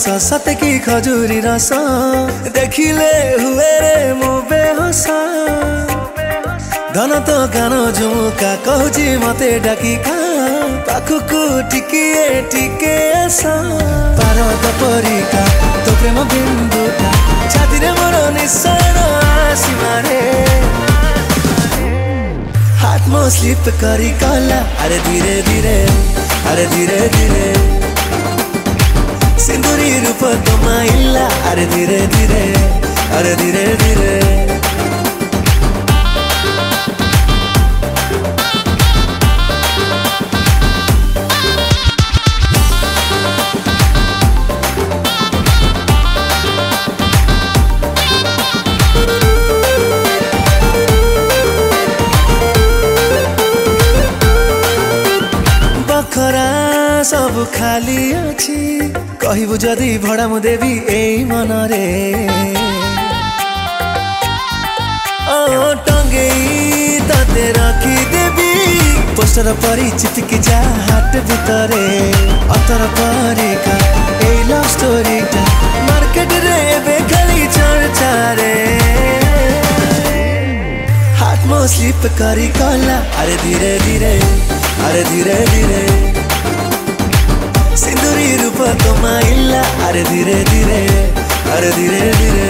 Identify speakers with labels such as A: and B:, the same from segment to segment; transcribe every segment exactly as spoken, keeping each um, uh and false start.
A: हस सते की खजूरी रस देखिले हुए रे मु बेहोस धन तो गान झुमुका कहूची मते डाकी खा पाखुकु टिकिए टिके आस पारद परिका तो प्रेम बिंदुटा छाती रे मोर निशान आसी मारे हाथ मो स्लिप करी कला अरे धीरे धीरे अरे धीरे धीरे सिंदूरी रूप तो माइला अरे धीरे धीरे अरे धीरे धीरे खरा सब खाली अच्छी कहबू जदि भड़ा मु देवी एई मन रे ओ टंगेई तते रखी देवी पोस्टर परी चिपकी जा हाट भितरे अतर परिका एई लव स्टोरी टा मार्केट रे एबे खाली चर्चा रे हाथ मो स्लिप करी कला अरे धीरे धीरे अरे धीरे धीरे सिंदूरी रूप तो माइला अरे धीरे धीरे अरे धीरे धीरे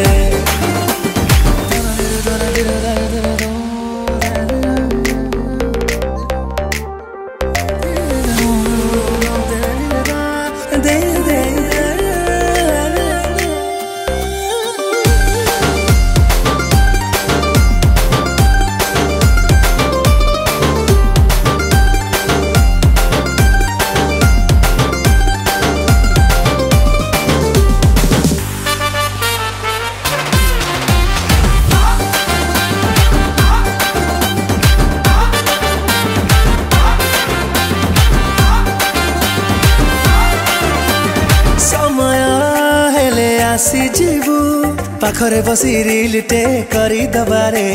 A: आसी जीवू पाखरे बसी रिलटे करी दबारे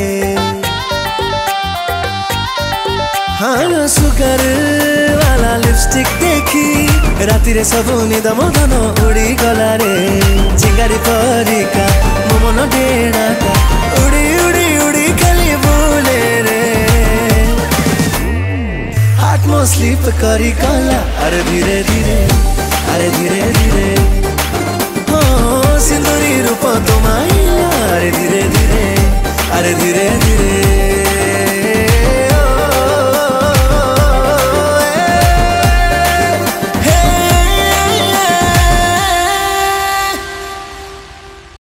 A: हाँ सुगर वाला लिपस्टिक देखी राति रे सब निद मदन उड़ी गला रे चिंगारी परिका मो मन डेणाटा उड़ी उड़ी उड़ी खाली बोले रे हाथ मो स्लिप करी गला अरे धीरे धीरे अरे धीरे धीरे सिंदूरी